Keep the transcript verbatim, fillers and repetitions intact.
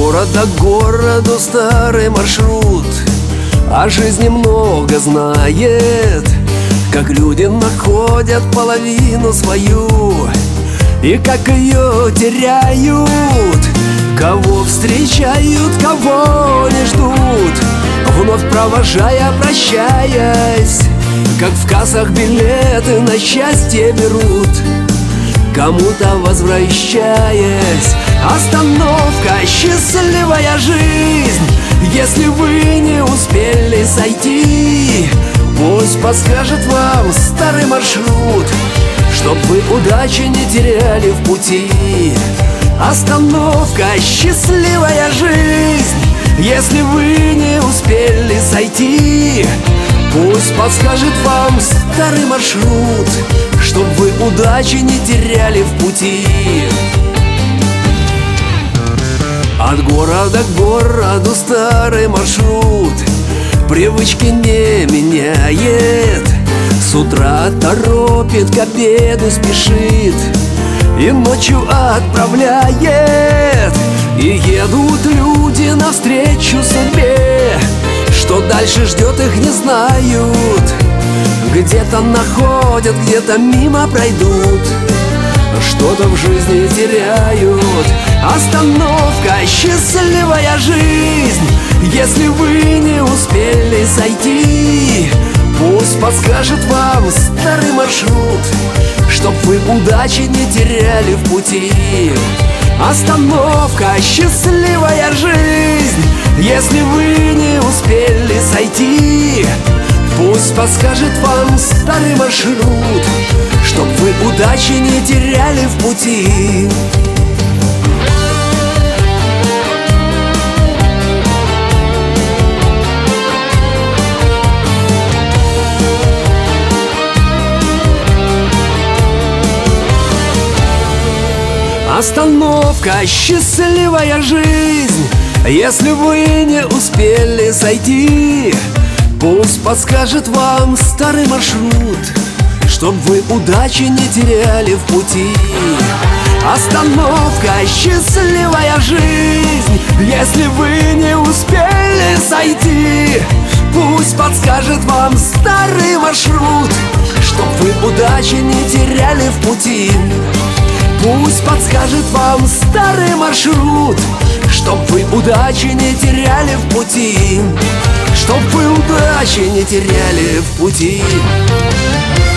города к городу старый маршрут, о жизни много знает, как люди находят половину свою и как ее теряют, кого встречают, кого не ждут, вновь провожая, прощаясь, как в кассах билеты на счастье берут, кому-то возвращаясь. Остановка, счастливая жизнь. Если вы не успели сойти, пусть подскажет вам старый маршрут, чтоб вы удачи не теряли в пути. Остановка, счастливая жизнь. Если вы не успели сойти, пусть подскажет вам старый маршрут, чтоб вы удачи не теряли в пути. От города к городу старый маршрут привычки не меняет, с утра торопит, к обеду спешит и ночью отправляет. И едут люди навстречу судьбе, что дальше ждет их не знают. Где-то находят, где-то мимо пройдут, что-то в жизни теряют. Остановка, счастливая жизнь. Если вы не успели сойти, пусть подскажет вам старый маршрут, чтоб вы удачи не теряли в пути. Остановка, счастливая жизнь. Если вы не успели сойти, пусть подскажет вам старый маршрут, чтоб вы удачи не теряли в пути. Остановка, счастливая жизнь. Если вы не успели сойти, пусть подскажет вам старый маршрут, чтоб вы удачи не теряли в пути. Остановка, счастливая жизнь. Если вы не успели сойти, пусть подскажет вам старый маршрут, чтоб вы удачи не теряли в пути. Пусть подскажет вам старый маршрут, чтоб вы удачи не теряли в пути, чтоб вы удачи не теряли в пути.